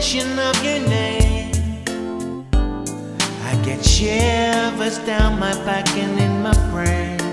mention of your name, I get shivers down my back and in my brain.